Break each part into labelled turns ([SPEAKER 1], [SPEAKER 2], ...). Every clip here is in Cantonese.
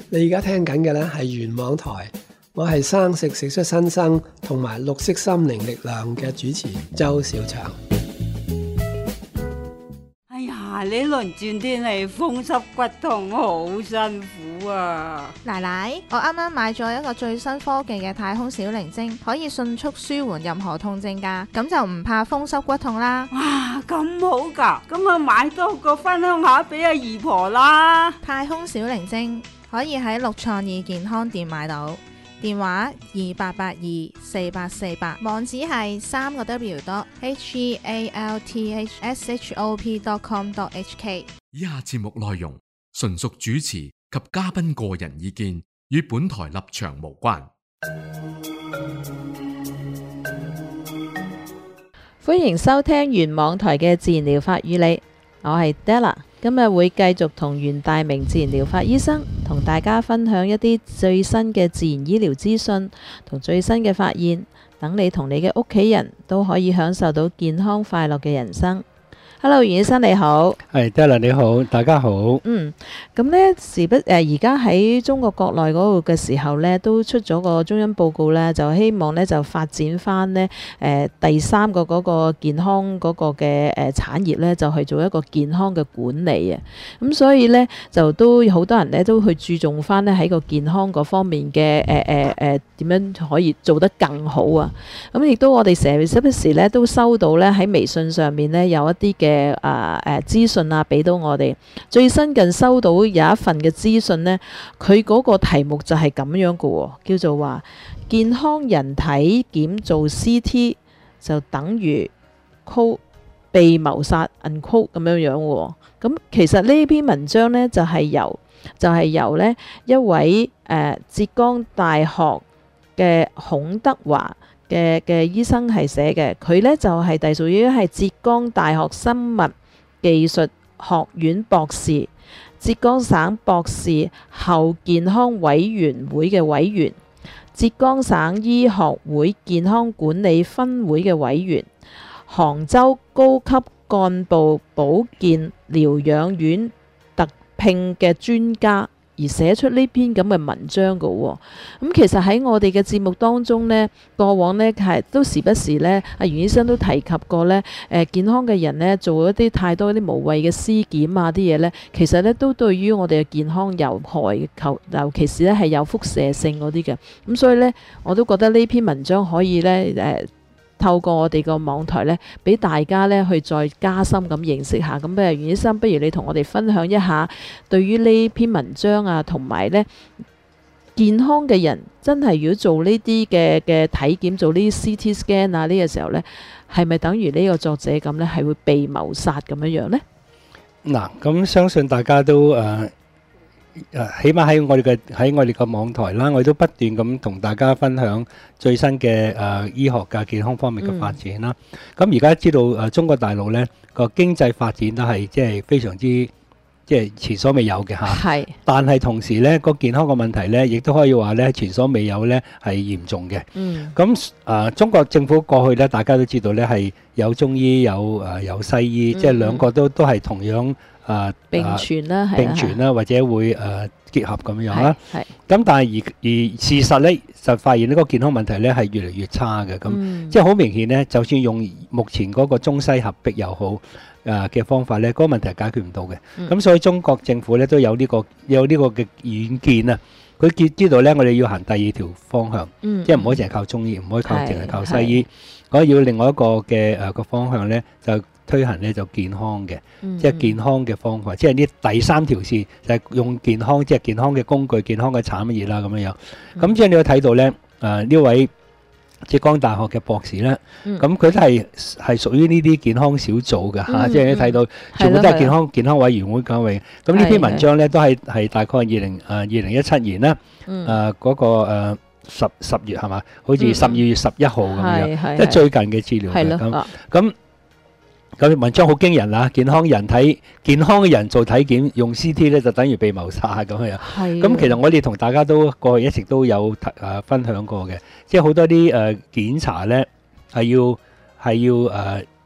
[SPEAKER 1] 你而家聽緊嘅呢係原網台，我係生食食出新生同埋綠色心靈力量嘅主持周小祥。
[SPEAKER 2] 哎呀，呢輪轉天氣風濕骨痛好辛苦啊！
[SPEAKER 3] 奶奶，我啱啱買咗一個最新科技嘅太空小靈精，可以迅速舒緩任何痛症㗎，咁就唔怕風濕骨痛啦。
[SPEAKER 2] 哇，咁好㗎，咁我買多個分享下俾阿姨婆啦。
[SPEAKER 3] 太空小靈精可以喺六創意健康店買到，電話28824848，網址係3個W.healthshop.com.hk。
[SPEAKER 4] 以下節目內容純屬主持及嘉賓個人意見，與本台立場無關。
[SPEAKER 5] 歡迎收聽原網台嘅自然療法與你，我係 Della， 今日會繼續同袁大明自然療法醫生同大家分享一啲最新嘅自然醫療資訊同最新嘅發現，等你同你嘅屋企人都可以享受到健康快樂嘅人生。Hello， 袁醫生你好。
[SPEAKER 6] 係 Della 你好，大家好。
[SPEAKER 5] 咁呢而家喺中國國內嗰度嘅時候呢，都出咗個中央報告呢，就希望呢就發展翻呢第三個嗰個健康嗰個嘅產業呢，就去做一個健康嘅管理啊。咁所以呢，就都好多人呢都去注重翻呢喺個健康嗰方面嘅點樣可以做得更好啊。咁亦都我哋時不時呢都收到呢喺微信上面呢有一啲嘅資訊啊，俾到我哋。最新近收到有一份嘅資訊呢，佢嗰個題目就係咁樣嘅喎，叫做話健康人體檢做 CT 就等於被謀殺咁樣樣喎。咁其實呢篇文章呢，就係由呢一位浙江大學嘅孔德華嘅醫生係寫嘅，佢呢就係隸屬於係浙江大學生物技術學院博士，浙江省博士後健康委員會嘅委員，浙江省醫學會健康管理分會嘅委員，杭州高級幹部保健療養院特聘嘅專家，而寫出呢篇咁嘅文章嘅喎。咁其實喺我哋嘅節目當中呢，過往呢係都時不時呢，阿袁醫生都提及過呢，健康嘅人呢做一啲太多啲無謂嘅屍檢啊啲嘢呢，其實呢都對於我哋嘅健康有害，尤其是呢係有輻射性嗰啲嘅。咁所以呢，我都覺得呢篇文章可以呢透過我哋個網台呢，俾大家呢去再加深咁認識下。咁不如袁醫生，不如你同我哋分享一下對於呢篇文章啊，同埋呢健康嘅人真係如果做呢啲嘅體檢，做呢啲 CT scan 啊呢個時候呢，係咪等於呢個作者咁呢係會被謀殺咁樣樣呢？
[SPEAKER 6] 嗱，咁相信大家都起碼喺我哋個網台啦，我哋都不斷咁同大家分享最新嘅醫學嘅健康方面嘅發展啦。咁而家知道中國大陸呢個經濟發展都係即係非常之即係前所未有嘅嚇。係。但係同時呢個健康嘅問題呢，亦都可以話呢前所未有呢係嚴重嘅。咁中國政府過去呢，大家都知道呢係有中醫有西醫，即係兩個都係同樣。並存啦，或者會結合咁樣啦。咁但係而事實呢，就發現呢個健康問題呢係越嚟越差嘅。咁即係好明顯呢，就算用目前嗰個中西合璧又好嘅方法呢，嗰個問題係解決唔到嘅。咁所以中國政府呢都有呢個嘅遠見啊。佢知道呢，我哋要行第二條方向，即係唔可以淨係靠中醫，唔可以淨係靠西醫。我要另外一個嘅個方向呢，就推行呢就健康嘅，即係健康嘅方法，即係呢第三條線就係用健康，即係健康嘅工具、健康嘅產業啦咁樣樣。咁即係你會睇到呢，呢位浙江大學嘅博士呢，咁佢都係屬於呢啲健康小組嘅嚇，即係你睇到全部都係健康委員會搞嘅。咁呢篇文章呢，都係大概2017年啦，嗰個十月係嘛？好似12月11號咁樣，即係最近嘅資料嘅咁文章好驚人啦！健康嘅人做體檢用 CT 咧，就等於被謀殺咁樣。咁其實我哋同大家都過去一直都有分享過嘅，即係好多啲檢查咧係要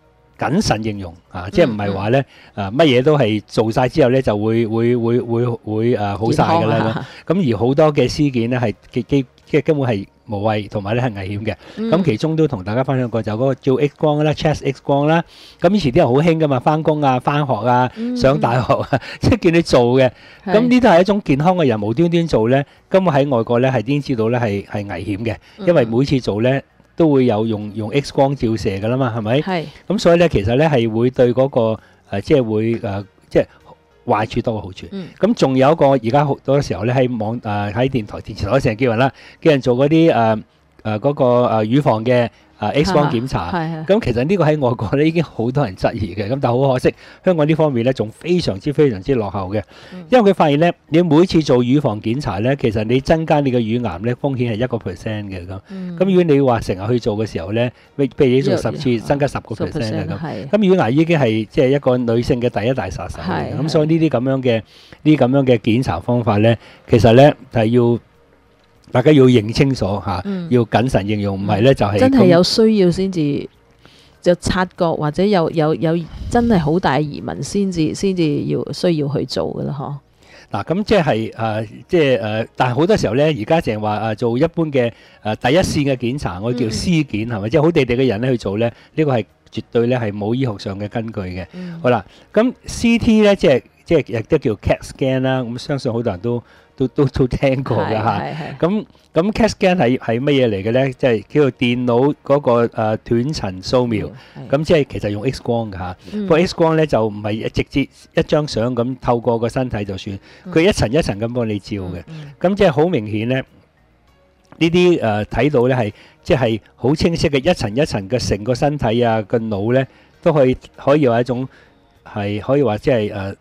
[SPEAKER 6] 謹慎應用即係唔係話咧乜嘢都係做晒之後咧就會好晒㗎啦。咁而好多嘅屍檢咧係即係根本係無謂，同埋咧係危險嘅。咁其中都同大家分享過就嗰個照 X 光啦 ，chest X 光啦。咁以前啲人好興噶嘛，翻工啊、翻學啊、上大學啊，即係叫你做嘅。咁呢都係一種健康嘅人無端端做咧，根本喺外國咧係已經知道咧係危險嘅，因為每次做咧都會有用 X 光照射噶啦嘛，係咪？係。咁所以咧其實咧係會對嗰個即係會即係壞處多過好處。咁仲有一個而家好多時候咧喺喺電視台成日叫人啦，叫人做嗰啲嗰個乳房嘅X 光檢查。咁其實呢個喺外國咧已經好多人質疑嘅，咁但係好可惜，香港呢方面咧仲非常之落後嘅。因為佢發現咧，你每次做乳房檢查咧，其實你增加你嘅乳癌咧風險係1% 嘅咁。咁如果你話成日去做嘅時候咧，譬如你做10次，增加10% 嘅咁。咁乳癌已經係即係一個女性嘅第一大殺手嚟嘅。咁所以呢啲咁樣嘅檢查方法咧，其實咧係要大家要認清楚要謹慎應用，唔係咧就係
[SPEAKER 5] 真係有需要先至就察覺，或者有真係好大疑問先至需要去做噶啦，嗬。
[SPEAKER 6] 嗱，咁即係但係好多時候咧，而家淨係話做一般嘅第一線嘅檢查，我叫屍檢係咪？即係好地地嘅人咧去做咧，呢個係絕對咧係冇醫學上嘅根據嘅。好啦，咁 CT 咧即係亦都叫 CAT scan 啦，咁相信好多人都聽過㗎嚇。咁 CAT scan 係乜嘢嚟嘅咧？即係叫做電腦嗰個斷層掃描。咁即係其實用 X 光㗎嚇。不過 X 光咧就唔係直接一張相咁透過個身體就算，佢一層一層咁幫你照嘅。咁即係好明顯咧，呢啲睇到咧係即係好清晰嘅一層一層嘅成個身體啊個腦咧都可以話一種係可以話即係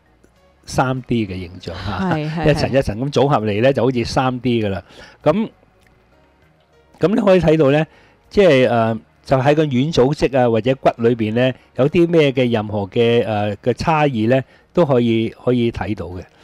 [SPEAKER 6] 3D 嘅形象嚇，一層一層咁組合嚟咧就好似3D 噶啦。咁你可以睇到咧，即係就喺個軟組織啊或者骨裏邊咧有啲咩嘅任何嘅差異咧都可以睇到嘅。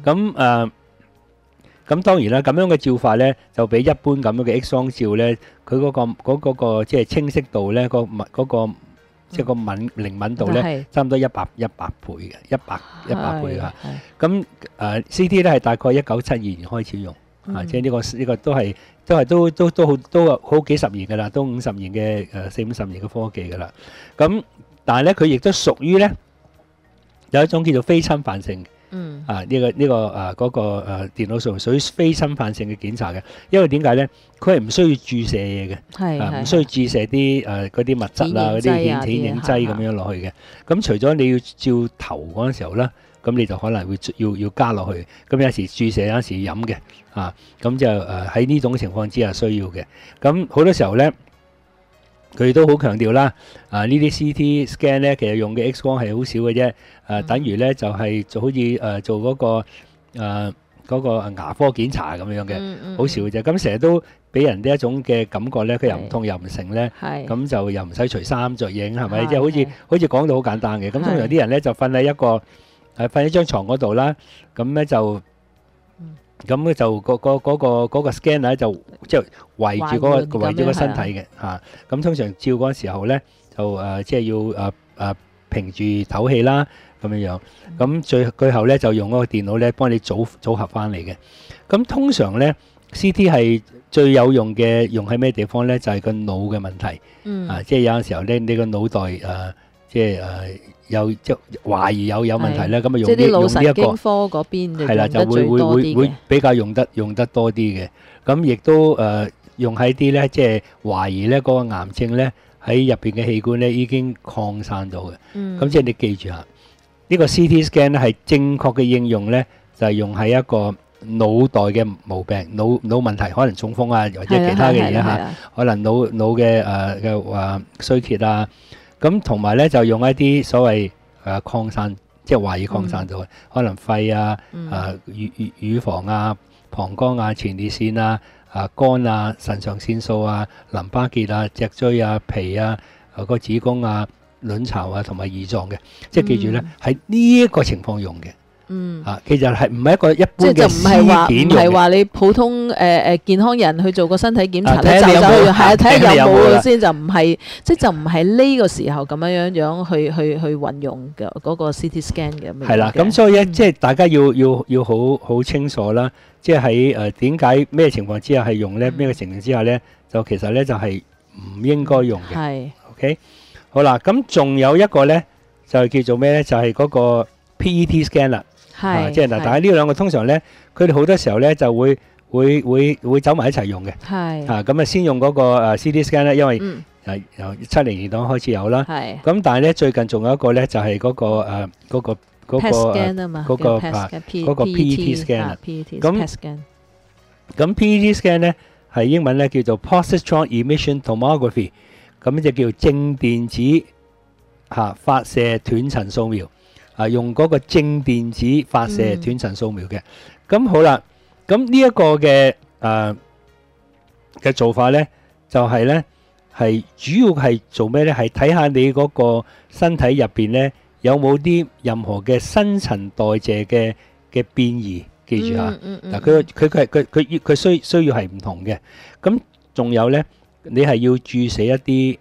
[SPEAKER 6] 咁當然啦，咁樣嘅照法咧就比一般咁樣嘅 X 光照咧，佢嗰個即係清晰度咧嗰個即係個靈敏度咧，差唔多100倍嘅，100倍㗎。咁CT 咧係大概1972年開始用，即係呢個都好幾十年㗎啦，都50年嘅40-50年嘅科技㗎啦。咁但係咧佢亦都屬於咧有一種叫做非侵犯性。嗰個電腦掃描屬於非侵犯性嘅檢查嘅，因為點解咧？佢係唔需要注射嘢嘅，唔需要注射啲嗰啲物質啊、嗰啲顯影劑咁樣落去嘅。咁除咗你要照頭嗰陣時候咧，咁你就可能會要加落去。咁有時注射，有時飲嘅，咁就喺呢種情況之下需要嘅。咁好多時候咧，佢都好強調啦，呢啲 CT scan 咧，其實用嘅 X 光係好少嘅啫，等於咧就係就好似做嗰個牙科檢查咁樣嘅，好少嘅啫。咁成日都俾人呢一種嘅感覺咧，佢又唔痛又唔成咧，咁就又唔使除衫着影，係咪？即係好似講到好簡單嘅。咁通常啲人咧就瞓喺張床嗰度啦，咁咧就嗰個 scanner 就即係圍住個身體嘅嚇。咁通常照嗰陣時候咧，就即係要平住唞氣啦咁樣樣。咁最後咧就用嗰個電腦咧幫你組合翻嚟嘅。咁通常咧 CT 係最有用嘅，用喺咩地方咧？就係個腦嘅問題。即係有陣時候咧，你個腦袋即係即係懷疑有問題咧，咁啊用呢
[SPEAKER 5] 腦神經科嗰邊
[SPEAKER 6] 係啦，就會比較用得多啲嘅。咁亦都用喺啲咧，即係懷疑咧嗰個癌症咧喺入邊嘅器官咧已經擴散咗嘅。咁即係你記住下，呢個 CT scan 咧係正確嘅應用咧，就係用喺一個腦袋嘅毛病、腦問題，可能中風啊，或者其他嘅嘢嚇，可能腦嘅衰竭啊。咁同埋咧就用一啲所謂擴散，即係懷疑擴散咗嘅，可能肺啊、乳房啊、膀胱啊、前列腺啊、肝啊、腎上腺素啊、淋巴結啊、脊椎啊、脾啊、個子宮啊、卵巢啊同埋胰臟嘅，即係記住咧喺呢一個情況用嘅。 其實係唔係一個一
[SPEAKER 5] 即係就
[SPEAKER 6] 般嘅
[SPEAKER 5] 唔係話
[SPEAKER 6] 屍檢用嘅。
[SPEAKER 5] 唔係話你普通健康人去做個身體檢查咧，
[SPEAKER 6] 睇下你有冇
[SPEAKER 5] 走去係啊，睇
[SPEAKER 6] 睇下
[SPEAKER 5] 下有
[SPEAKER 6] 你有冇啦
[SPEAKER 5] 冇先，就唔係即係就唔係呢個時候咁樣去運用嘅嗰個 CT scan 嘅咁樣嘅。
[SPEAKER 6] 係啦，咁所以咧，即係大家要好清楚啦。即係喺點解咩情況之下係用咧？咩嘅情況之下咧，就其實咧就係唔應該用嘅。
[SPEAKER 5] 係
[SPEAKER 6] OK，好啦，咁仲有一個咧就叫做咩咧？就係嗰個 PET scan 啦。
[SPEAKER 5] 係
[SPEAKER 6] 即係嗱，但係呢兩個通常咧，佢哋好多時候咧就會走埋一齊用嘅。
[SPEAKER 5] 係
[SPEAKER 6] 咁啊先用嗰個CT scan 咧，因為由70年代開始有啦。
[SPEAKER 5] 係
[SPEAKER 6] 咁但係咧最近仲有一個咧就係嗰個
[SPEAKER 5] PET scan 啊嘛，
[SPEAKER 6] 嗰個
[SPEAKER 5] 叫 PET scan，
[SPEAKER 6] 嗰個 PET scan 啊
[SPEAKER 5] ，PET
[SPEAKER 6] 咁
[SPEAKER 5] PET scan
[SPEAKER 6] 咁 PET scan 咧係英文咧叫做 positron emission tomography， 咁就叫正電子發射斷層掃描。用嗰個正電子發射斷層掃描嘅。咁好啦，咁呢一個嘅做法咧，就係咧係主要係做咩咧？係睇下你嗰個身體入邊咧有冇啲任何嘅新陳代謝嘅變異，記住嚇。嗱，佢需要係唔同嘅。咁仲有咧，你係要注射一啲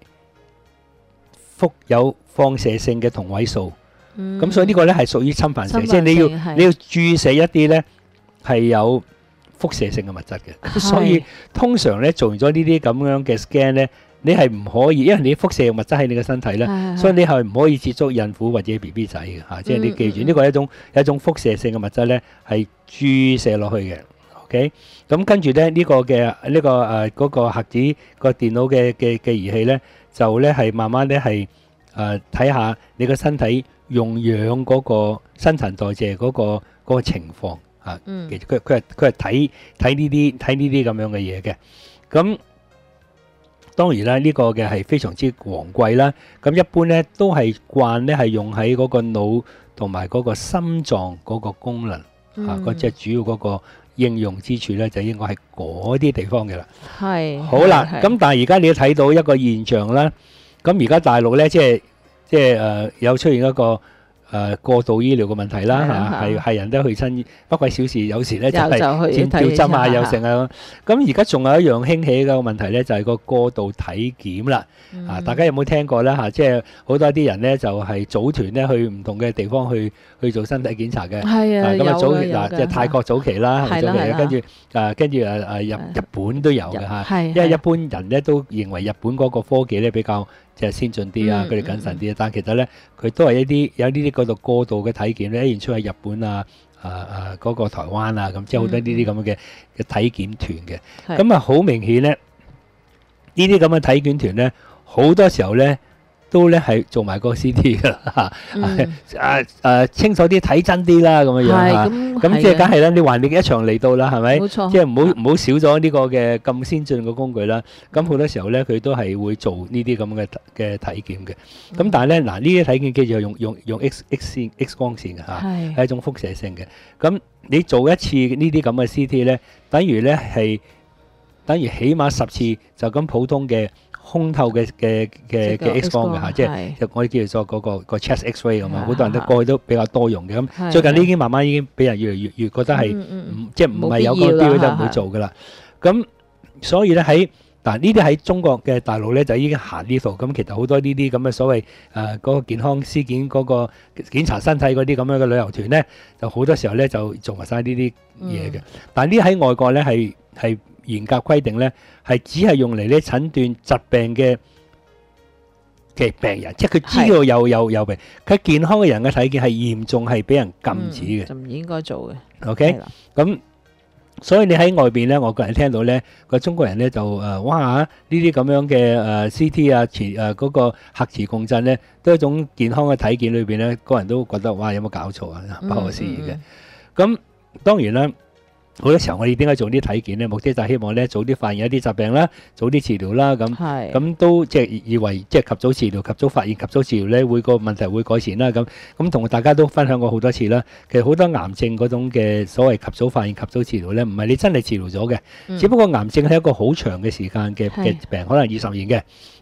[SPEAKER 6] 有放射性嘅同位素。咁所以呢個咧係屬於侵犯性，即係你要注射一啲咧係有輻射性嘅物質嘅。所以通常咧做完咗呢啲咁樣嘅 scan 咧，你係唔可以，因為你輻射嘅物質喺你嘅身體咧，所以你係唔可以接觸孕婦或者 BB 仔嘅嚇。即係你記住，呢個係一種輻射性嘅物質咧，係注射落去嘅。OK， 咁跟住咧呢個嘅嗰個核子個電腦嘅儀器咧，就咧係慢慢咧係睇下你個身體用氧嗰個新陳代謝嗰個情況嚇，其實佢係睇呢啲咁樣嘅嘢嘅。咁當然啦，呢個嘅係非常之昂貴啦。咁一般咧都係慣咧係用喺嗰個腦同埋嗰個心臟嗰個功能嗰隻主要嗰個應用之處咧，就應該係嗰啲地方嘅啦。
[SPEAKER 5] 係
[SPEAKER 6] 好啦，咁但係而家你睇到一個現象啦。咁而家大陸咧，即係有出現一個過度醫療嘅問題啦嚇，係人都去親，不過小事有時咧就係先吊針啊，又成啊。咁而家仲有一樣興起嘅問題咧，就係個過度體檢啦。大家有冇聽過咧嚇？即係好多啲人咧就係組團咧去唔同嘅地方去做身體檢查嘅。
[SPEAKER 5] 係啊，
[SPEAKER 6] 咁
[SPEAKER 5] 有
[SPEAKER 6] 即係泰國早期啦，早期跟住日本都有嘅嚇。因為一般人咧都認為日本嗰個科技咧比較即係先進啲啊，佢哋謹慎啲啊。但其實咧，佢都係有呢啲嗰度過度嘅體檢咧，現出喺日本嗰個台灣啊，咁即係好多呢啲咁嘅體檢團嘅。咁啊，好明顯咧，呢啲咁嘅體檢團咧，好多時候咧都咧係做埋個 CT 㗎啦，清楚啲睇真啲啦，咁樣樣咁即係梗係啦，你還你一場嚟到啦，係咪？
[SPEAKER 5] 冇錯，
[SPEAKER 6] 即係唔好少咗呢個嘅咁先進嘅工具啦。咁好多時候咧，佢都係會做呢啲咁嘅體檢嘅。咁但係咧，嗱呢啲體檢記住係用 X 光線嘅嚇，係一種輻射性嘅。咁你做一次呢啲咁嘅 CT 咧，等於起碼10次就咁普通嘅空透嘅 X 光嘅嚇，即係我哋叫做嗰個 chest X-ray 咁啊，好多人都過去都比較多用嘅。咁最近呢已經慢慢已經俾人越嚟越覺得係即係唔係有個標準就唔會做噶啦。咁所以咧嗱呢啲喺中國嘅大陸咧就已經行呢度。咁其實好多呢啲咁嘅所謂嗰個健康屍檢嗰個檢查身體嗰啲咁樣嘅旅遊團咧，就好多時候咧就做埋晒呢啲嘢嘅。但係呢喺外國咧係嚴格規定咧，係只係用嚟咧診斷疾病嘅病人，即係佢知道有病，佢健康嘅人嘅體檢係嚴重係俾人禁止嘅，
[SPEAKER 5] 就唔應該做嘅。
[SPEAKER 6] OK，咁所以你喺外邊咧，外國人聽到咧，個中國人咧就哇呢啲咁樣嘅CT 啊，嗰個核磁共振咧，都係一種健康嘅體檢裏邊咧，個人都覺得哇有冇搞錯啊，不可思議嘅。咁當然啦。好多時候我哋點解做啲體檢咧？目的就係希望咧早啲發現一啲疾病啦，早啲治療啦，咁都即係以為即係及早治療、及早發現、及早治療咧，會個問題會改善啦。咁同大家都分享過好多次啦。其實好多癌症嗰種嘅所謂及早發現、及早治療咧，唔係你真係治療咗嘅，只不過癌症係一個好長嘅時間嘅病，可能20年嘅。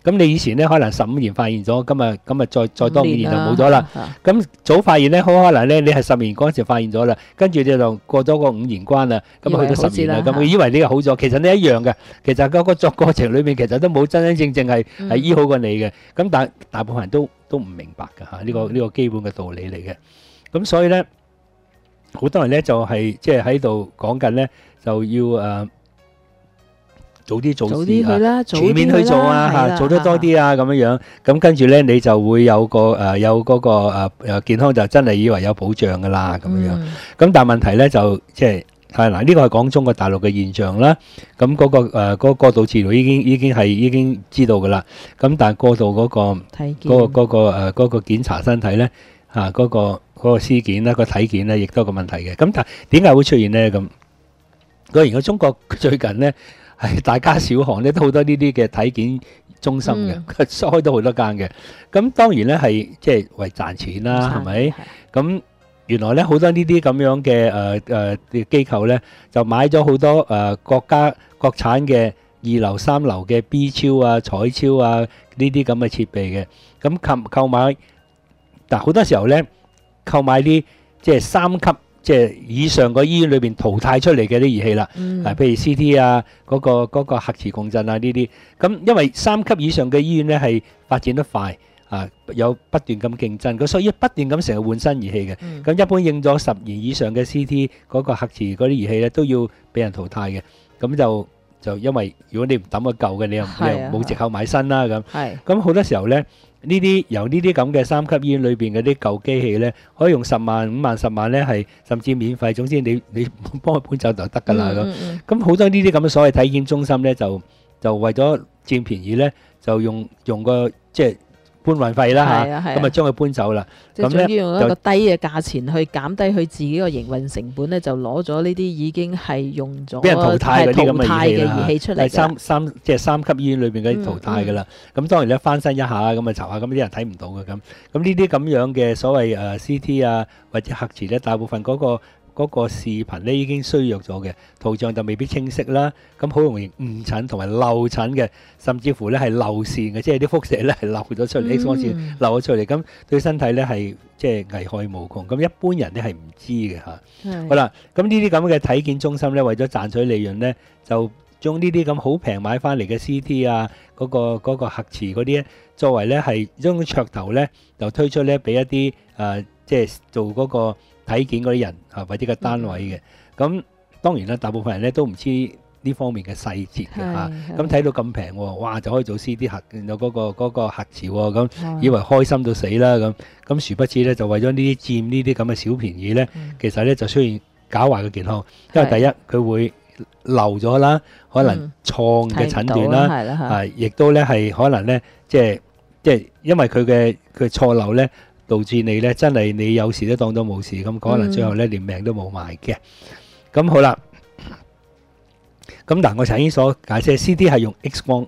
[SPEAKER 6] 咁你以前咧可能15年發現咗，咁啊再多5年就冇咗啦。
[SPEAKER 5] 啊
[SPEAKER 6] 咁早發現咧，好可能咧你係10年嗰陣時發現咗啦，跟住你就過咗個5年關啦，咁啊去到10年啦，咁佢以為呢個好咗，其實你一樣嘅，其實嗰個作過程裏面其實都冇真真正正係醫好過你嘅，咁但係大部分人都唔明白㗎嚇，呢個基本嘅道理嚟嘅。咁所以咧，好多人咧就係即係喺度講緊咧，就要早啲做事
[SPEAKER 5] 去啦，
[SPEAKER 6] 全面去做啊嚇，做得多啲啊咁樣樣，咁跟住咧你就會有嗰個健康就真係以為有保障噶啦咁樣樣。咁但係問題咧就即係嗱呢個係講中國大陸嘅現象啦。咁嗰個過度治療已經知道噶啦。咁但係過度嗰個檢查身體咧嚇嗰個屍檢啦個體檢咧亦都係個問題嘅。咁但係點解會出現咧咁？果然個中國最近咧。係大街小巷咧都好多呢啲嘅體檢中心嘅，佢開到好多間嘅。咁當然咧係即係為賺錢啦，係咪？咁原來咧好多呢啲咁樣嘅機構咧，就買咗好多國產嘅2流3流嘅 B 超啊、彩超啊呢啲咁嘅設備嘅。咁購買，但好多時候咧購買啲即係3級。即係以上個醫院裏邊淘汰出嚟嘅啲儀器啦，譬如 CT 啊，嗰個核磁共振啊呢啲，咁因為3級以上嘅醫院咧係發展得快啊，有不斷咁競爭，咁所以不斷咁成日換新儀器嘅，咁一般應咗10年以上嘅 CT 嗰個核磁嗰啲儀器咧都要俾人淘汰嘅，咁就因為如果你唔抌個舊嘅，你又冇藉口買新啦咁，咁好多時候咧。由呢啲咁嘅3級醫院裏邊嗰啲舊機器咧，可以用10萬、5萬、10萬咧，係甚至免費。總之你幫佢搬走就得㗎啦咁。咁好多呢啲咁嘅所謂體檢中心咧，就為咗佔便宜咧，就用個即係搬運費啦嚇，咁啊將佢搬走啦。
[SPEAKER 5] 即係總之用一個低嘅價錢去減低佢自己個營運成本咧，就攞咗呢啲已經係用咗
[SPEAKER 6] 俾人淘汰嗰啲咁嘅
[SPEAKER 5] 儀器出嚟。
[SPEAKER 6] 即係3級醫院裏邊嗰啲淘汰㗎啦。咁當然咧翻新一下咁啊查下，咁啲人睇唔到嘅咁。咁呢啲咁樣嘅所謂CT 啊或者核磁咧，大部分嗰個視頻咧已經衰弱咗嘅，圖像就未必清晰啦，咁好容易誤診同埋漏診嘅，甚至乎咧係漏線嘅，即係啲輻射咧係漏咗出嚟，X 光線漏咗出嚟，咁對身體咧係即係危害無窮，咁一般人咧係唔知嘅嚇。好啦，咁呢啲咁嘅體檢中心咧，為咗賺取利潤咧，就將呢啲咁好平買翻嚟嘅 CT 啊，嗰個核磁嗰啲咧，作為咧係將個噱頭咧，就推出咧俾一啲即係做嗰個體檢嗰啲人啊，或者個單位嘅，咁當然啦，大部分人咧都唔知呢方面嘅細節嘅嚇，咁睇到咁平喎，哇就可以做 CD 核，有嗰個核磁喎，咁以為開心到死啦咁殊不知咧就為咗呢啲佔呢啲咁嘅小便宜咧，其實咧就出現搞壞嘅健康，因為第一佢會漏咗啦，可能錯嘅診斷啦，亦都咧係可能咧即係因為佢錯漏咧。導致你咧真係你有時都當到冇事，咁可能最後咧連命都冇埋嘅。咁好啦，咁嗱我頭先所解釋 CT 係用 X 光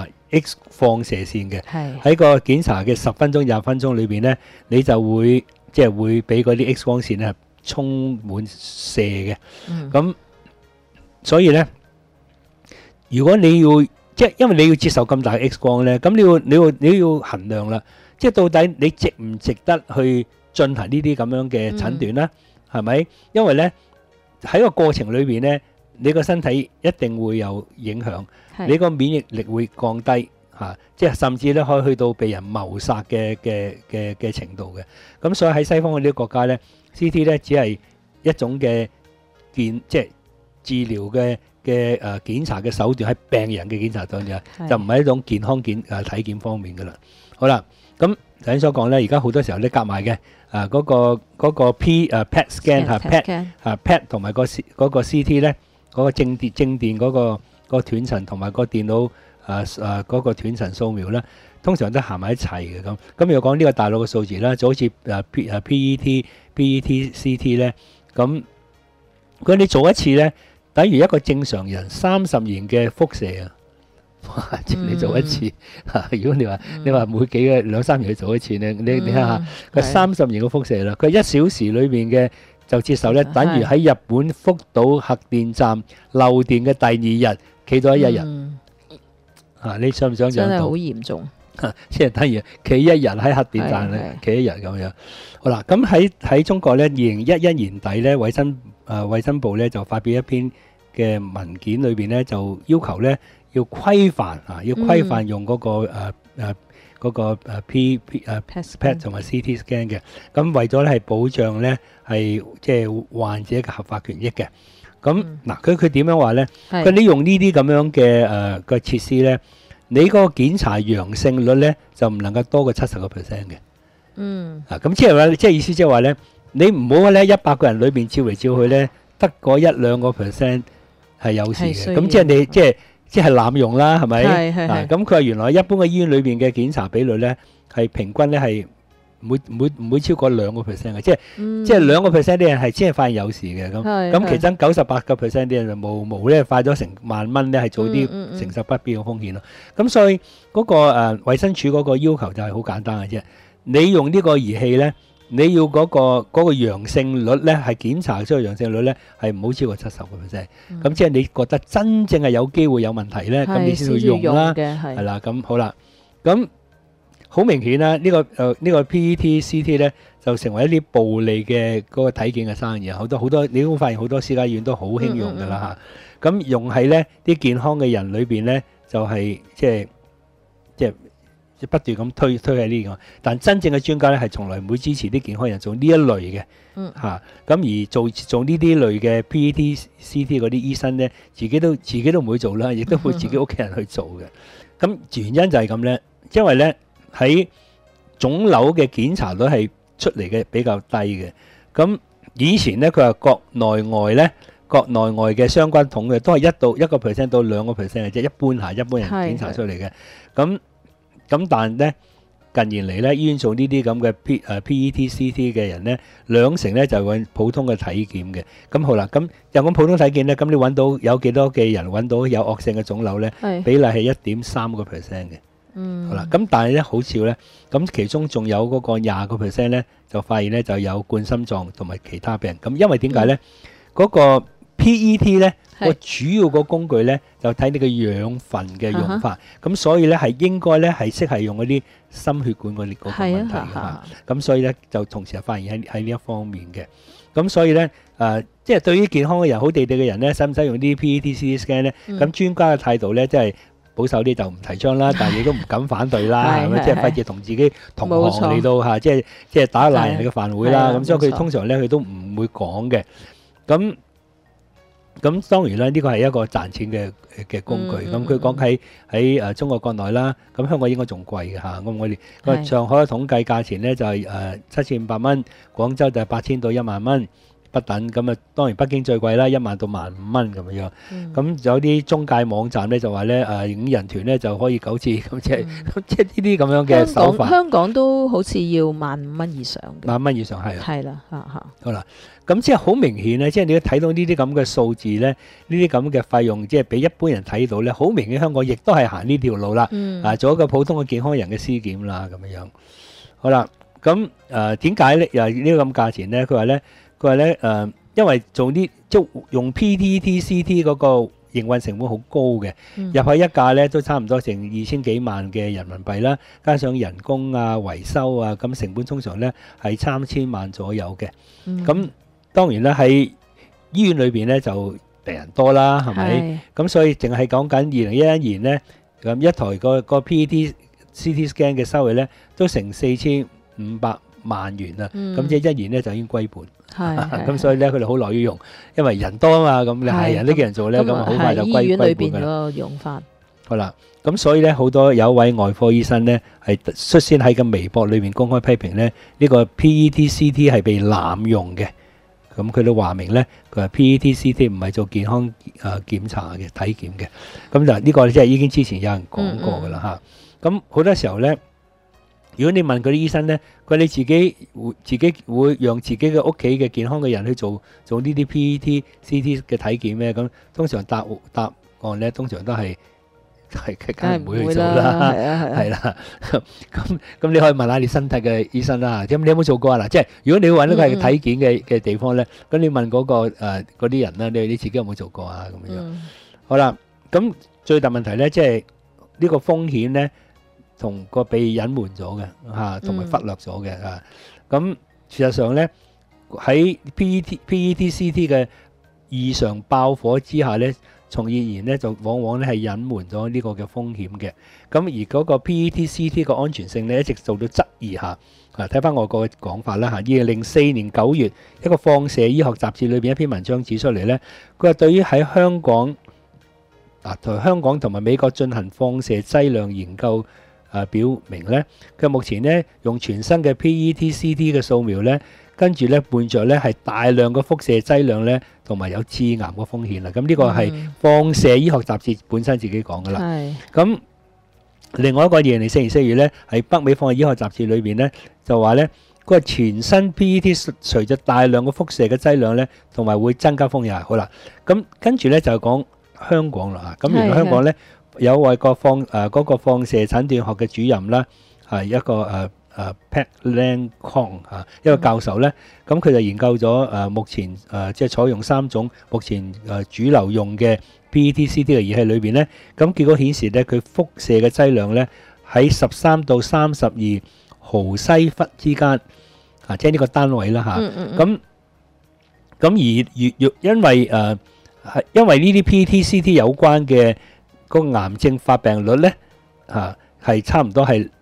[SPEAKER 6] X 放射線嘅，喺個檢查嘅10分鐘、20分鐘裏邊咧，你就會即係會俾嗰啲 X 光線咧充滿射嘅。咁所以咧，如果你要即係因為你要接受咁大嘅 X 光咧，咁你要衡量啦。即係到底你值唔值得去進行呢啲咁樣嘅診斷咧？係咪？因為咧喺個過程裏邊咧，你個身體一定會有影響，你個免疫力會降低嚇，即係甚至咧可以去到被人謀殺嘅程度嘅。咁所以喺西方嗰啲國家咧 ，CT 咧只係一種嘅即係治療嘅檢查嘅手段，喺病人嘅檢查上就唔係一種健康體檢方面噶啦。好啦。咁頭先所講咧，而家好多時候咧夾埋嘅，嗰個 PET scan 嚇 PET 同埋嗰個 CT 咧，嗰個正電嗰個斷層同埋個電腦嗰個斷層掃描咧，通常都行埋一齊嘅咁。咁又講呢個大陸嘅數字啦，就好似PET CT 咧，咁如果你做一次咧，等於一個正常人30年嘅輻射啊！哇！即係你做一次嚇，如果你話每幾個2-3年去做一次咧，你睇下佢30年嘅輻射啦，佢1小時裏邊嘅就接受咧，等於喺日本福島核電站漏電嘅第2日企咗1日嚇，你想唔想象到
[SPEAKER 5] 真係好？嚴重。
[SPEAKER 6] 即係等於企一日喺核電站咧，企一日咁樣。好啦，咁喺中國咧，2011年底咧，衛生部咧就發表一篇嘅文件裏邊咧，就要求咧要規範用嗰個PET 同埋 CT scan 嘅。咁為咗咧係保障咧係即係患者嘅合法權益嘅。咁嗱，佢點樣話咧？佢你用呢啲咁樣嘅個設施咧，你嗰個檢查陽性率咧就唔能夠多過70%嘅。咁即係話，即係意思即係話咧，你唔好咧100個人裏邊照嚟照去咧，得嗰1-2% 係有事嘅。咁即係你即係濫用啦，係咪？咁佢話原來一般嘅醫院裏邊嘅檢查比率咧係平均咧係唔會超過2%嘅，即係2%啲人係先係發現有事嘅。咁其中98%啲人就冇咧花咗成萬蚊咧係做啲承受不必要嘅風險咯。咁所以嗰個衛生署嗰個要求就係好簡單嘅啫。你用呢個儀器咧，你要嗰個陽性率咧係檢查出嚟陽性率咧係唔好超過70%。咁即係你覺得真正係有機會有問題咧，咁你先要用啦。係啦，咁好啦，咁好明顯啦，呢個 PET、CT 咧就成為一啲暴利嘅嗰個體檢嘅生意。好多你會發現好多私家醫院都好興用㗎啦嚇。咁用喺咧啲健康嘅人裏邊咧，就係即係不斷咁推喺呢個，但真正嘅專家咧係從來唔會支持啲健康人做呢一類嘅嚇。咁而做呢啲類嘅 PET、CT 嗰啲醫生咧，自己都唔會做啦，亦都會自己屋企人去做嘅。咁原因就係咁咧，因為咧喺腫瘤嘅檢查率係出嚟嘅比較低嘅。咁以前咧佢話國內外嘅相關統計都係1% 到2%嘅啫，一般人檢查出嚟嘅。咁但係咧近年嚟咧，醫院做呢啲咁嘅PET、CT 嘅人咧，2成咧就揾普通嘅體檢嘅。咁好啦，咁又講普通體檢咧，咁你揾到有幾多嘅人揾到有惡性嘅腫瘤咧？比例係1.3%嘅。好啦，咁但係咧好少咧，咁其中仲有嗰個20%咧，就發現咧就有冠心臟同埋其他病。咁因為點解咧？嗰個 PET 咧個主要個工具咧就睇你嘅養分嘅用法，咁所以咧係應該咧係適係用嗰啲心血管嗰啲嗰個問題嘅。咁所以咧就同時係發現喺呢一方面嘅。咁所以咧即係對於健康嘅人好地地嘅人咧，使唔使用啲 PET、CT scan 咧？咁專家嘅態度咧，即係保守啲就唔提倡啦，但係亦都唔敢反對啦，係咪？即係費事同自己同行嚟到嚇，即係打爛人哋嘅飯碗啦。咁所以佢通常咧佢都唔會講嘅。咁當然啦，呢個係一個賺錢嘅工具。咁佢講喺中國國內啦，咁香港應該仲貴嘅嚇。咁我哋個上海嘅統計價錢咧就係7500蚊，廣州就係8000到1萬蚊不等。咁啊當然北京最貴啦，1萬到15000蚊咁樣。咁有啲中介網站咧就話咧5人團咧就可以9次，咁即係呢啲咁樣嘅手法。
[SPEAKER 5] 香港都好似要15000蚊以上嘅。15000蚊
[SPEAKER 6] 以上係。
[SPEAKER 5] 係啦，
[SPEAKER 6] 好啦。咁即係好明顯咧，即係你睇到呢啲咁嘅數字咧，呢啲咁嘅費用，即係俾一般人睇到咧，好明顯香港亦都係行呢條路啦。做一個普通嘅健康人嘅屍檢啦，咁樣樣。好啦，咁點解咧又呢個咁價錢咧？佢話咧因為做啲即係用 PET、CT 嗰個營運成本好高嘅，入去一價咧都差唔多成2000幾萬嘅人民幣啦，加上人工啊、維修啊，咁成本通常咧係3000萬左右嘅。咁當然啦，喺醫院裏邊咧就病人多啦，係咪？咁所以淨係講緊2011年咧，咁一台個 PET、CT scan 嘅收益咧都成4500萬元啦。咁即係一年咧就已經歸本。咁所以咧佢哋好樂於用，因為人多啊嘛，咁你係人呢個人做咧，咁好快就歸本㗎啦。醫院裏邊嗰個用法。好啦，咁所以咧好多有位外科醫生咧係率先喺個微博裏邊公開批評咧呢個 PET、CT 係被濫用嘅。咁佢都話明咧，佢話 PET、CT 唔係做健康檢查嘅體檢嘅。咁就呢個即係已經之前有人講過㗎啦嚇。咁好多時候咧，如果你問嗰啲醫生咧，佢你自己會讓自己嘅屋企嘅健康嘅人去做呢啲 PET、CT 嘅體檢咩？咁通常答案咧，通常都係梗係唔會去做啦，係啦。咁你可以問下你身體嘅醫生啦。咁你有冇做過啊？嗱，即係如果你揾到個係體檢嘅地方咧，咁你問嗰啲人啦，你自己有冇做過啊？咁樣。好啦，咁最大問題咧，即係呢個風險咧同個被隱瞞咗嘅嚇，同埋忽略咗嘅啊。咁事實上咧喺 PET-CT 嘅異常爆火之下咧，從業員咧就往往咧係隱瞞咗呢個嘅風險嘅。咁而嗰個 PET-CT 嘅安全性咧一直受到質疑下。睇翻外國嘅講法啦嚇，2004年9月一個放射醫學雜誌裏邊一篇文章指出嚟咧，佢話對於喺香港同埋美國進行放射劑量研究表明咧，佢目前咧用全新嘅 PET-CT 嘅掃描咧，跟住咧伴著咧係大量嘅輻射劑量咧，同埋有致癌嘅風險啦。咁呢個係放射醫學雜誌本身自己講噶啦。咁另外一個2004年4月咧，喺北美放射醫學雜誌裏邊咧就話咧，佢話全新 PET 隨着大量嘅輻射嘅劑量咧，同埋會增加風險。好啦，咁跟住咧就講香港啦嚇。咁原來香港咧有位個嗰個放射診斷學嘅主任啦，係一個Pat Lang Kong 一個教授咧，咁佢就研究咗目前即係採用3種目前主流用嘅 PET-CT 嘅儀器裏邊咧，咁結果顯示咧佢輻射嘅劑量咧喺13到32毫西弗之間，即係呢個單位啦嚇。咁而因為呢啲 PET-CT 有關嘅個癌症發病率咧係差唔多係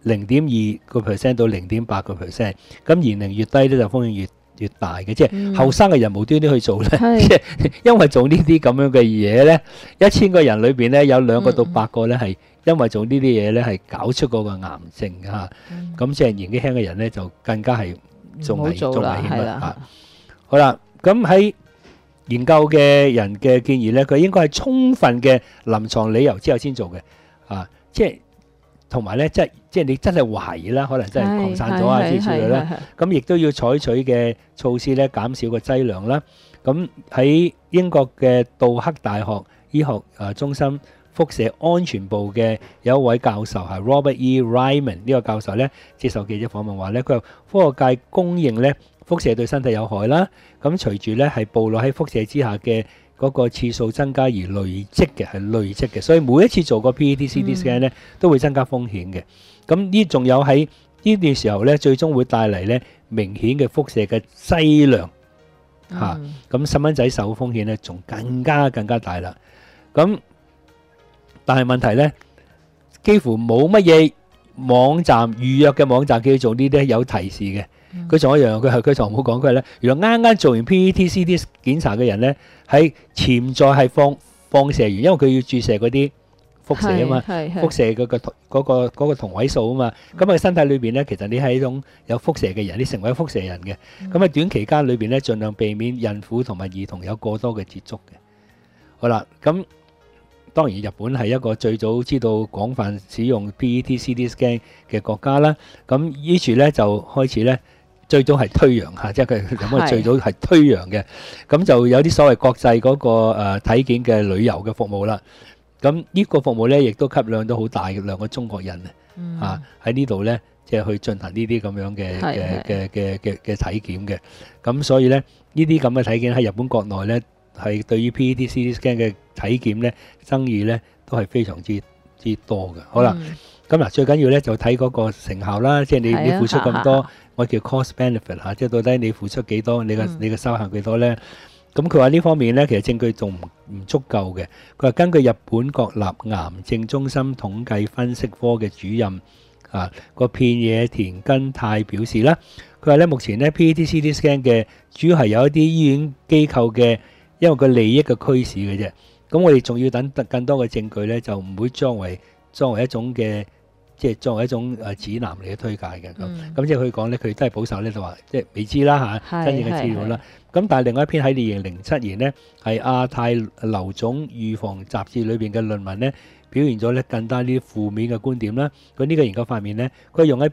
[SPEAKER 6] 0.2% 到0.8%，咁年齡越低咧就風險越大嘅，即係後生嘅人無端端去做咧，即係因為做呢啲咁樣嘅嘢咧，1000個人裏邊咧有2個到8個咧係因為做呢啲嘢咧係搞出嗰個癌症嚇，咁即係年紀輕嘅人咧就更加係仲危險啦嚇。好啦，咁喺研究嘅人嘅建議咧，佢應該係充分嘅臨床理由之後先做嘅，即係。同埋咧，即係你真係懷疑啦，可能真係擴散咗啊之類啦。咁亦都要採取嘅措施咧，減少個劑量啦。咁喺英國嘅杜克大學醫學中心輻射安全部嘅有一位教授係 Robert E. Ryman 呢個教授咧，接受記者訪問話咧，佢話科學界公認咧輻射對身體有害啦。咁隨住咧係暴露喺輻射之下嘅嗰個次數增加而累積嘅，所以每一次做個 PET-CT scan 咧都會增加風險嘅。咁呢仲有喺呢段時候咧，最終會帶嚟咧明顯嘅輻射嘅劑量嚇。咁細蚊仔受風險咧，仲更加大啦。咁但係問題咧，幾乎冇乜嘢網站預約嘅網站叫佢做呢啲有提示嘅。佢仲有一樣，佢仲冇講佢咧。原來啱做完 PET-CT 檢查嘅人咧，係潛在係放射源，因為佢要注射嗰啲輻射啊嘛，輻射嗰個同位素啊嘛。咁喺身體裏邊咧，其實你係一種有輻射嘅人，你成為輻射人嘅。咁喺短期間裏邊咧，盡量避免孕婦同埋兒童有過多嘅接觸嘅。好啦，咁當然日本係一個最早知道廣泛使用 PET-CT scan 嘅國家啦。咁於是咧就開始咧。最早係推揚嚇，即係佢咁啊！最早係推揚嘅，咁就有啲所謂國際嗰個體檢嘅旅遊嘅服務啦。咁呢個服務咧，亦都吸引到好大量嘅中國人啊！喺呢度咧，即係去進行呢啲咁樣嘅體檢嘅。咁所以咧，呢啲咁嘅體檢喺日本國內咧，係對於 PET-CT scan 嘅體檢咧，爭議咧都係非常之多嘅。好啦，咁嗱，最緊要咧就睇嗰個成效啦，即係你付出咁多。我叫 cost benefit 嚇，即係到底你付出幾多，你嘅收效幾多咧？咁佢話呢方面咧，其實證據仲唔足夠嘅。佢話根據日本國立癌症中心統計分析科嘅主任個片野田根太表示啦，佢話咧目前咧 PET-CT scan 嘅主要係有一啲醫院機構嘅因為個利益嘅驅使嘅啫。咁我哋仲要等更多嘅證據咧，就唔會作為一種嘅。即係作為一種指南嚟嘅推介嘅咁即係佢講咧，佢都係保守咧，就話即係未知啦嚇，真正嘅資料啦。咁但係另外一篇喺2007年呢，係亞太瘤腫預防雜誌裏邊嘅論文咧，表現咗咧更加呢啲負面嘅觀點啦。佢呢個研究方面咧，佢用喺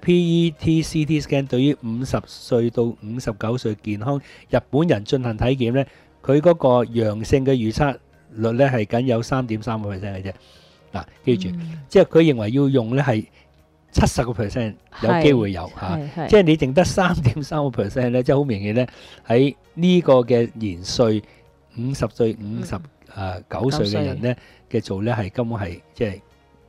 [SPEAKER 6] PET-CT scan 對於50歲到59歲健康日本人進行體檢咧，佢嗰個陽性嘅預測率咧係僅有3.3% 嘅啫。嗱，記住，即係佢認為要用咧係70% 有機會有嚇，即係你淨得3.3% 咧，即係好明顯咧喺呢個嘅年歲50歲、59歲嘅人咧嘅做咧係根本係即係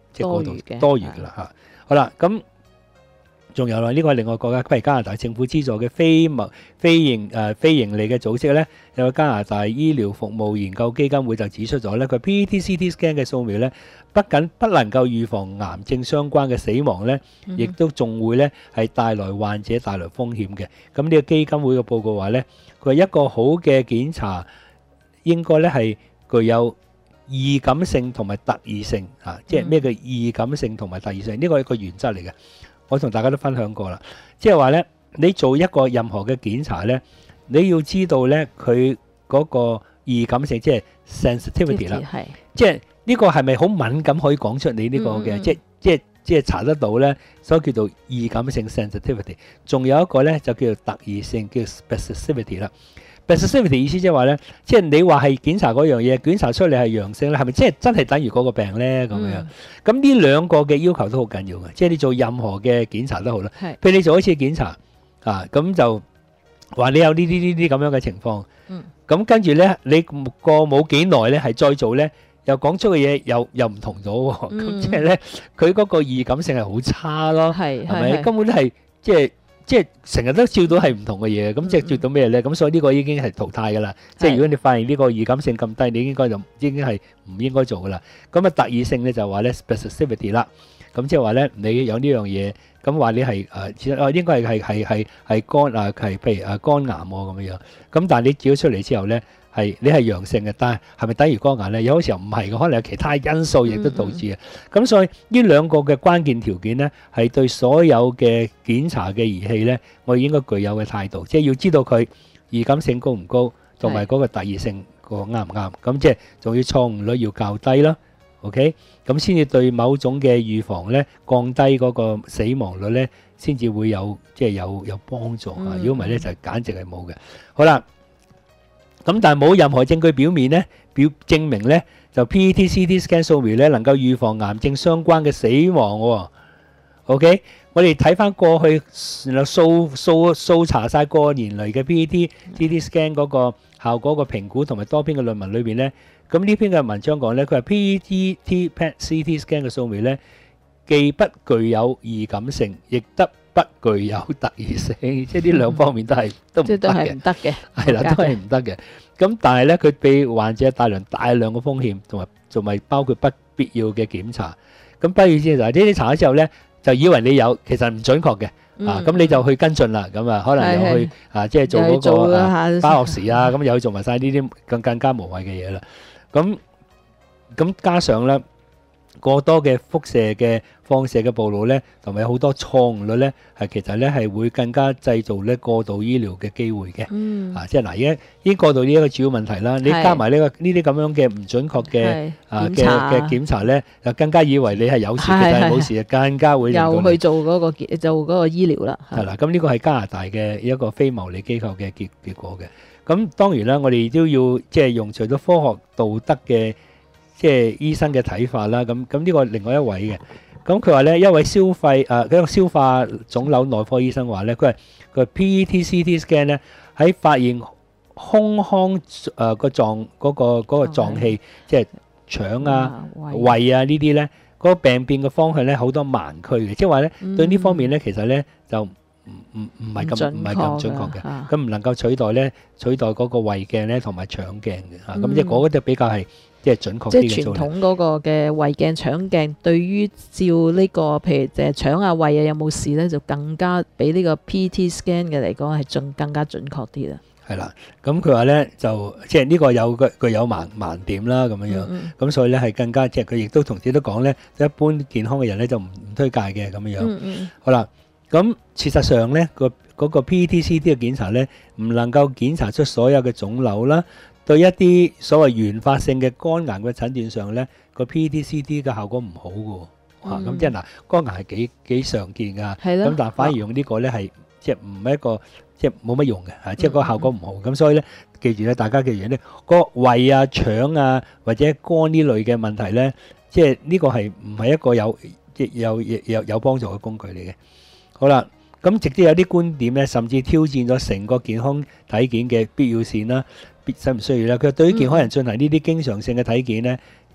[SPEAKER 6] 即係嗰度
[SPEAKER 5] 多餘嘅
[SPEAKER 6] 多餘㗎啦嚇。好啦，咁仲有啦，呢個係另外國家，譬如加拿大政府資助嘅非盈利嘅組織咧，有個加拿大醫療服務研究基金會就指出咗咧，佢 PET-CT scan 嘅掃描咧，不僅不能夠預防癌症相關嘅死亡咧，亦都仲會咧係帶來患者帶來風險嘅。咁呢個基金會嘅報告話咧，佢話一個好嘅檢查應該咧係具有易感性同埋特異性啊，即係咩叫易感性同埋特異性？呢個係一個原則嚟嘅。我同大家都分享過啦，即係話咧，你做一個任何嘅檢查咧，你要知道咧佢嗰個易感性，即係 sensitivity 啦，即係呢個係咪好敏感可以講出你呢個嘅，即係查得到咧，所以叫做易感性 sensitivity。仲有一個咧就叫做特異性，叫 specificity 啦。specificity 意思即係話咧，即係你話係檢查嗰樣嘢，檢查出嚟係陽性咧，係咪即係真係等於嗰個病咧咁樣？咁呢兩個嘅要求都好緊要嘅，即係你做任何嘅檢查都好啦。譬如你做一次檢查啊，咁就話你有呢啲咁樣嘅情況。咁跟住咧，你過冇幾耐咧，係再做咧，又講出嘅嘢又唔同咗喎。咁即係咧，佢嗰個易感性係好差咯，係咪？根本都係即係成日都照到係唔同嘅嘢，咁即係照到咩咧？咁所以呢個已經係淘汰㗎啦。即係如果你發現呢個易感性咁低，你應該就已經係唔應該做㗎啦。咁啊特異性咧就話咧 specificity 啦。咁即係話咧，你有呢樣嘢，咁話你係應該係肝啊，係譬如肝癌咁樣。咁但係你照咗出嚟之後咧，你係陽性嘅，但係咪等於肝癌咧？有時候唔係嘅，可能有其他因素亦都導致嘅。咁所以呢兩個嘅關鍵條件咧，係對所有嘅檢查嘅儀器咧，我哋應該具有嘅態度，即係要知道佢易感性高唔高，同埋嗰個特異性個啱唔啱。咁即係仲要錯誤率要較低啦。OK， 咁先至對某種嘅預防咧，降低嗰個死亡率咧，先至會有幫助啊！如果唔係咧，就簡直係冇嘅。好啦。咁但係冇任何證據表面咧，證明咧就 PET-CT scan 掃描咧能夠預防癌症相關嘅死亡喎。OK， 我哋睇翻過去，然後掃查曬過年嚟嘅 PET-CT scan 嗰個效果個評估同埋多篇嘅論文裏邊咧，咁呢篇嘅文章講咧，佢話 PET-CT scan 嘅掃描咧，既不具有易感性，亦不具有特異性，即係呢兩方面都唔得嘅，係啦，都係唔得嘅。咁但係咧，佢俾患者帶來大量嘅風險，同埋包括不必要嘅檢查。咁不如先就係呢啲查咗之後咧，就以為你有，其實唔準確嘅。咁你就去跟進啦。咁啊，可能又去即係做嗰個巴洛士啊，咁又去做埋晒呢啲更加無謂嘅嘢啦。咁加上咧，過多嘅輻射嘅放射嘅暴露咧，同埋好多錯誤率咧，其實咧係會更加製造咧過度醫療嘅機會嘅。即係嗱，而家已經過度呢一個主要問題啦。你加埋呢啲咁樣嘅唔準確嘅嘅檢查咧，就更加以為你係有事，其實係冇事，更加會
[SPEAKER 5] 又去做嗰個醫療啦。
[SPEAKER 6] 係啦，咁呢個係加拿大嘅一個非牟利機構嘅結果嘅。咁當然啦，我哋都要即係用除咗科學道德嘅。即係醫生嘅睇法啦，咁呢個另外一位嘅，咁佢話咧一位一個消化腫瘤內科醫生話咧，佢話 PET-CT scan 咧喺發現胸腔個臟嗰個臟器，即係腸啊、胃啊呢啲咧，嗰個病變嘅方向咧好多盲區嘅，即係話咧對呢方面咧其實咧就唔係咁準確嘅，咁唔能夠取代嗰個胃鏡咧同埋腸鏡嘅嚇，咁即係嗰個就比較係。即係準確啲嘅。即係傳統嗰個嘅胃鏡、腸鏡，對於照呢個譬如腸啊、胃啊有冇事咧，就更加比呢個 PET scan 嘅嚟講係更加準確啲啦。係啦，咁佢話咧就即係呢個具有盲點啦咁樣樣，咁所以咧係更加即係佢亦都同時都講咧，一般健康嘅人咧就唔推介嘅咁樣樣。好啦，咁事實上咧嗰個 PET-CT 嘅檢查咧，唔能夠檢查出所有嘅腫瘤啦。對一啲所謂原發性嘅肝癌嘅診斷上咧，個 PET-CT 嘅效果唔好嘅喎，咁即係嗱，肝癌係幾常見㗎，咁但係反而用呢個咧係即係唔係一個即係冇乜用嘅嚇，即係個效果唔好，咁所以咧記住咧，大家記住咧，個胃啊、腸啊或者肝呢類嘅問題咧，即係呢個係唔係一個有幫助嘅工具嚟嘅。好啦，咁直接有啲觀點咧，甚至挑戰咗成個健康體檢嘅必要性啦。使唔需要咧？佢對於健康人進行呢啲經常性嘅體檢咧，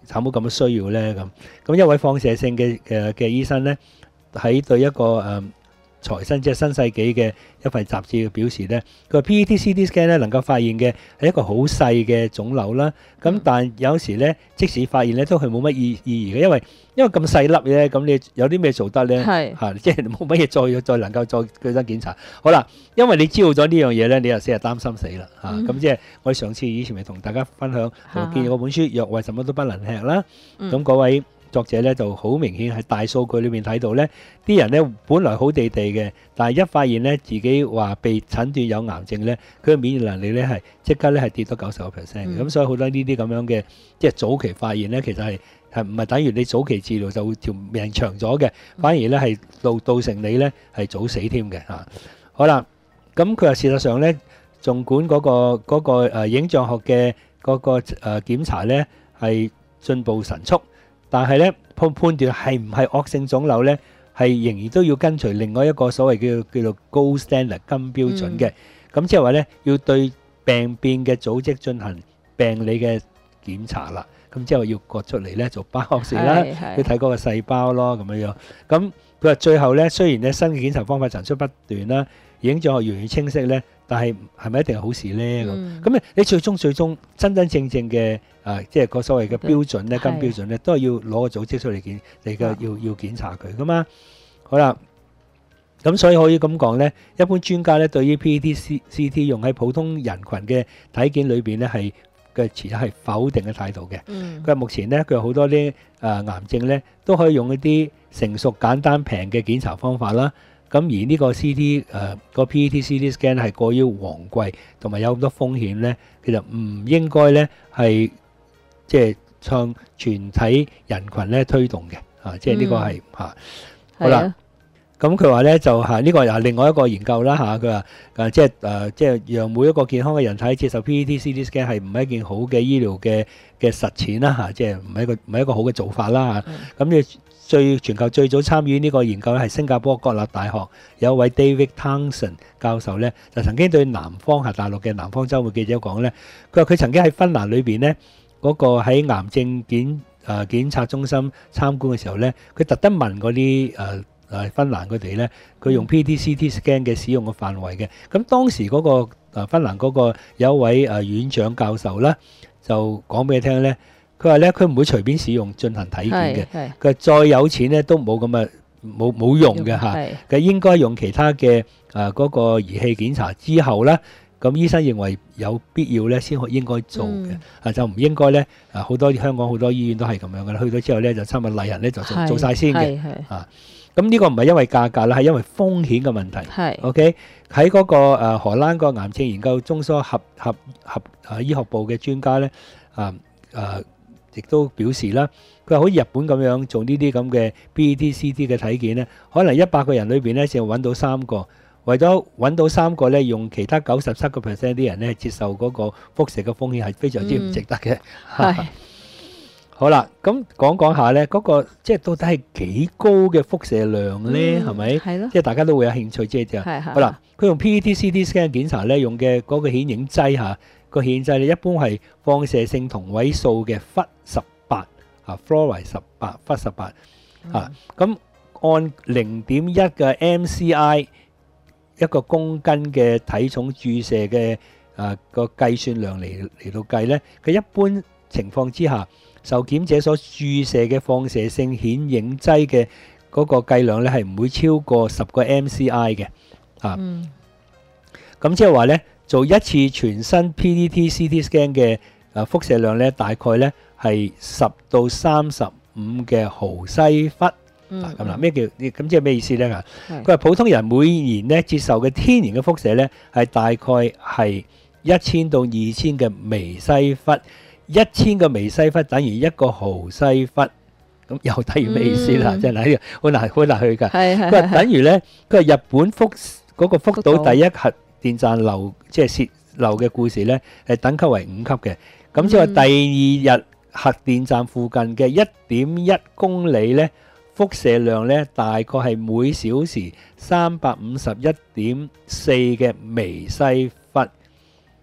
[SPEAKER 6] 慘冇咁嘅需要咧？咁一位放射性嘅醫生咧，喺對一個財新即係新世紀嘅一份雜誌嘅表示咧，佢話 PET-CT scan 咧能夠發現嘅係一個好細嘅腫瘤啦。咁但有時咧，即使發現咧都係冇乜意義嘅，因為咁細粒咧，咁你有啲咩做得咧？係即係冇乜嘢再能夠再據身檢查。好啦，因為你知道咗呢樣嘢咧，你又成日擔心死啦嚇。咁即係我哋上次以前咪同大家分享，我見嗰本書《藥為什麼都不能吃》啦。咁嗰位作者咧就好明顯喺大數據裏面睇到咧，啲人咧本來好地地嘅，但係一發現咧自己話被診斷有癌症咧，佢嘅免疫能力咧係即刻咧係跌到90%嘅。咁所以好多呢啲咁樣嘅即係早期發現咧，其實係唔係等於你早期治療就會條命長咗嘅，反而咧係造成你咧係早死添嘅嚇。好啦，咁佢話事實上咧，儘管嗰個影像學嘅嗰個檢查咧係進步神速。但係咧判斷係唔係惡性腫瘤咧，係仍然都要跟隨另外一個所謂叫做 gold standard 金標準嘅。咁即係話咧，要對病變嘅組織進行病理嘅檢查啦。咁即係話要割出嚟咧做biopsy試啦，要睇嗰個細胞咯咁樣樣。咁佢話最後咧，雖然咧新嘅檢查方法層出不斷啦，影像學越嚟越清晰咧，但係係咪一定係好事咧？咁你最終真正嘅即係個所謂嘅標準咧，金標準咧，都係要攞個組織出嚟要檢查佢噶嘛。好啦，咁所以可以咁講咧，一般專家咧對於 PET-CT 用喺普通人群嘅體檢裏邊咧持係否定嘅態度嘅。佢話目前咧，佢有好多啲癌症咧都可以用一啲成熟、簡單、平嘅檢查方法啦。咁而呢個 個 PET-CT scan 係過於昂貴，同埋有咁多風險咧，其實唔應該咧係即係向全體人群咧推動嘅。即係呢個係好啦。咁佢話咧就呢個又係另外一個研究啦嚇。佢話即係讓每一個健康嘅人體接受 PET-CT scan 係唔係一件好嘅醫療嘅實踐啦嚇，即係唔係一個好嘅做法啦嚇。咁你全球最早參與呢個研究咧係新加坡國立大學有一位 David Townsend 教授咧，就曾經對南方大陸嘅南方週末記者講咧，佢話佢曾經喺芬蘭裏邊咧嗰個喺癌症檢測中心參觀嘅時候咧，佢特登問嗰啲芬蘭佢哋咧，佢用 PET-CT scan 嘅使用嘅範圍嘅。咁當時嗰個芬蘭嗰個有一位院長教授啦，就講俾你聽咧，佢話咧佢唔會隨便使用進行體檢嘅。佢話再有錢咧都冇咁嘅冇用嘅嚇。佢應該用其他嘅嗰個儀器檢查之後咧，咁醫生認為有必要咧先應該做嘅。就唔應該咧好多香港好多醫院都係咁樣嘅啦。去到之後咧就差唔多例行咧就做晒先嘅。咁呢個唔係因為價格啦，係因為風險嘅問題。OK 喺嗰個荷蘭個癌症研究中心合醫學部嘅專家咧，亦都表示啦，佢話好似日本咁樣做呢啲咁嘅 PET-CT 嘅體檢咧，可能100個人裏邊咧就揾到3個，為咗揾到3個咧，用其他97% 啲人咧接受嗰個輻射嘅風險係非常之唔值得嘅。好啦，咁講下咧，嗰個即係到底係幾高嘅輻射量咧？係咪？係咯。即係大家都會有興趣，即係好啦，佢用 PET-CT scan 檢查咧，用嘅嗰個顯影劑嚇，個顯影劑咧一般係放射性同位素嘅Fu18，fluoride 18Fu18嚇。咁按0.1嘅 MCI 一個公斤嘅體重注射嘅個計算量嚟到計咧，佢一般情況之下，受檢者所注射嘅放射性顯影劑嘅嗰個計量咧係唔會超過10個 MCI 嘅。咁即係話咧，做一次全身 PET-CT scan 嘅輻射量咧，大概咧係10到35嘅毫西弗。咁啦，咩叫咁即係咩意思咧？佢話普通人每年咧接受嘅天然嘅輻射咧係大概係1000到2000嘅微西弗。1000個微西弗等於1個毫西弗，咁又等於咩意思啦？即係嗱，呢個好難去㗎。佢話等於咧，佢話日本嗰個福島第一核電站漏即係泄漏嘅故事咧，係等級為5級嘅。咁即係話第二日核電站附近嘅1.1公里咧，輻射量咧大概係每小時351.4嘅微西弗。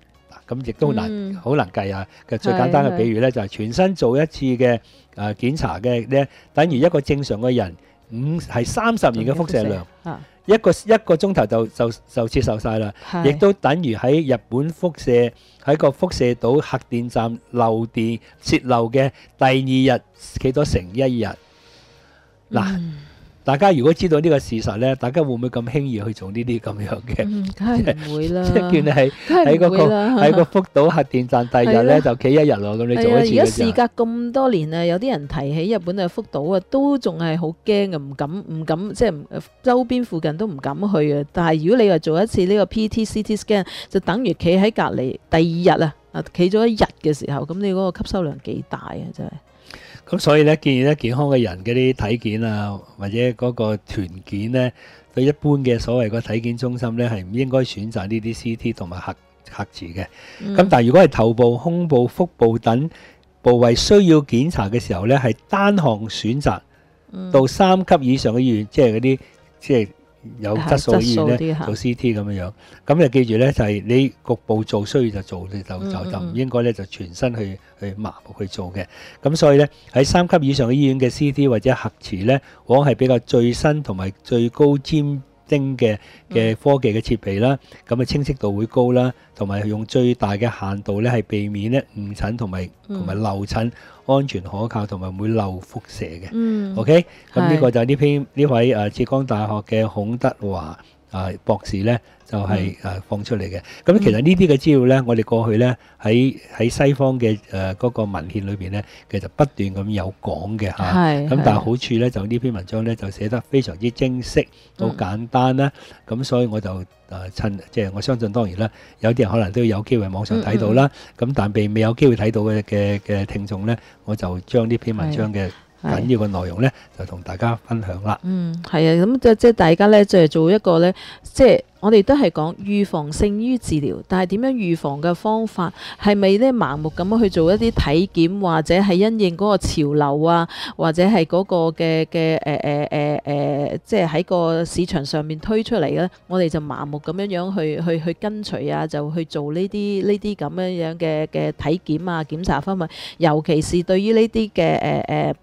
[SPEAKER 6] 咁亦都好難計啊。嘅最簡單嘅比喻咧，就係全身做一次嘅檢查嘅咧，等於一個正常嘅人係30年嘅輻射量，一個鐘頭就接受晒啦。亦都等於喺日本喺個輻射島核電站漏電泄漏嘅第2日企咗成1日。嗱，大家如果知道呢個事實咧，大家會唔會咁輕易去做呢啲咁樣嘅？
[SPEAKER 5] 梗係唔會啦。
[SPEAKER 6] 即係叫你喺個福島核電站第2日咧就企1日咯，咁你做一次嘅啫。
[SPEAKER 5] 而家事隔咁多年啊，有啲人提起日本嘅福島啊，都仲係好驚啊，唔敢，即係周邊附近都唔敢去啊。但係如果你話做一次呢個 PT、CT scan，就等於企喺隔離第2日啊，企咗1日嘅時候，咁你嗰個吸收量幾大啊？真係。
[SPEAKER 6] 咁所以咧，建議咧健康嘅人嗰啲體檢啊，或者嗰個團檢咧，對一般嘅所謂個體檢中心咧，係唔應該選擇呢啲 CT 同埋核磁嘅。咁但係如果係頭部、胸部、腹部等部位需要檢查嘅時候咧，係單項選擇到3級以上嘅醫院，即係嗰啲即係有質素嘅醫院咧做 CT 咁樣樣。咁就記住咧，就係你局部做需要就做，你就唔應該咧就全身去麻木去做嘅。咁所以咧喺3級以上嘅醫院嘅 CT 或者核磁咧，往往係比較最新同埋最高尖精嘅科技嘅設備啦，咁啊清晰度會高啦，同埋用最大嘅限度咧係避免咧誤診同埋漏診，安全可靠同埋唔會漏輻射嘅。OK， 咁呢個就係呢位浙江大學嘅孔德華博士咧就係放出嚟嘅。咁其實呢啲嘅資料咧，我哋過去咧喺西方嘅嗰個文獻裏邊咧，其實不斷咁有講嘅嚇。咁但係好處咧，就呢篇文章咧就寫得非常之精晰，好簡單啦。咁所以我就趁即係我相信當然啦，有啲人可能都有機會網上睇到啦。咁但係未有機會睇到嘅聽眾咧，我就將呢篇文章嘅緊要嘅內容咧，就同大家分享啦。
[SPEAKER 5] 係啊，咁即係大家咧，就係做一個咧，即係我哋都係講預防勝於治療，但係點樣預防嘅方法係咪咧盲目咁樣去做一啲體檢，或者係因應嗰個潮流啊，或者係嗰個嘅即係喺個市場上面推出嚟嘅，我哋就盲目咁樣去跟隨啊，就去做呢啲咁樣嘅體檢啊檢查方面，尤其是對於呢啲嘅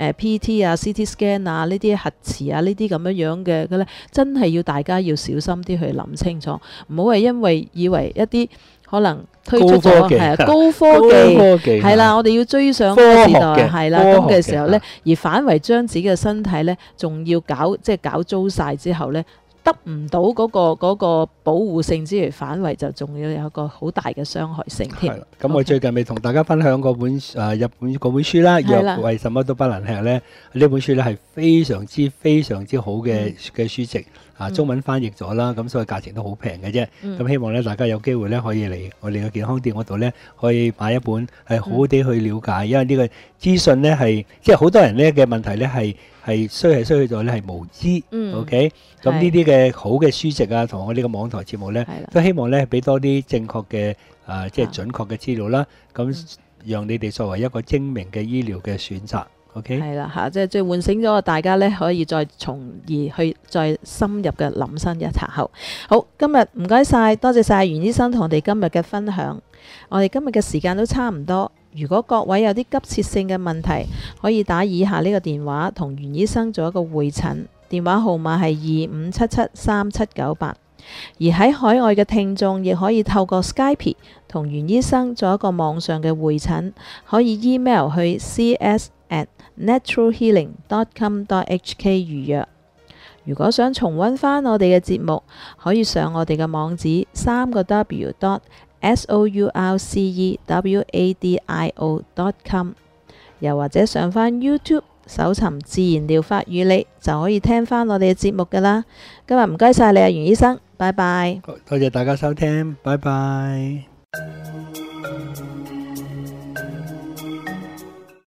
[SPEAKER 5] PT 啊 CT scan 啊呢啲核磁啊呢啲咁樣嘅咧，真係要大家要小心啲去諗清楚，唔好係因為以為一啲可能推出咗係高科技係啦，我哋要追上嗰個時代係啦，咁嘅時候咧，而反為將自己嘅身體咧，仲要搞糟晒之後咧，得唔到嗰個保護性之餘，反為就仲要有一個好大嘅傷害性添。
[SPEAKER 6] 咁我最近咪同大家分享嗰本日本嗰本書啦，藥為什麼都不能吃咧？呢本書咧係非常之好嘅書籍。中文翻譯咗啦，咁所以價錢都好平嘅啫。咁希望咧大家有機會咧可以嚟我哋嘅健康店嗰度咧，可以買一本係好好地去了解，因為呢個資訊咧係即係好多人咧嘅問題咧係衰去咗咧係無知。OK， 咁呢啲嘅好嘅書籍啊，同我呢個網台節目咧，都希望咧俾多啲正確嘅即係準確嘅資料啦，咁讓你哋作為一個精明嘅醫療嘅選擇。OK， 係
[SPEAKER 5] 啦嚇，即係喚醒咗大家咧，可以再從而去再深入嘅諗深一層後。好，今日唔該晒，多謝晒袁醫生同我哋今日嘅分享。我哋今日嘅時間都差唔多。如果各位有啲急切性嘅問題，可以打以下呢個電話同袁醫生做一個會診。電話號碼係25773798。而喺海外嘅聽眾亦可以透過 Skype 同袁醫生做一個網上嘅會診，可以 email 去 cs@naturalhealing.com.hk 預約。如果想重溫返我哋嘅節目，可以上我哋嘅網址3w.sourucewadio.com， 又或者上返 YouTube 搜尋自然療法與你，就可以聽返我哋嘅節目㗎喇。今日唔該晒你啊，袁醫生，拜拜。
[SPEAKER 6] 多謝大家收聽，拜拜。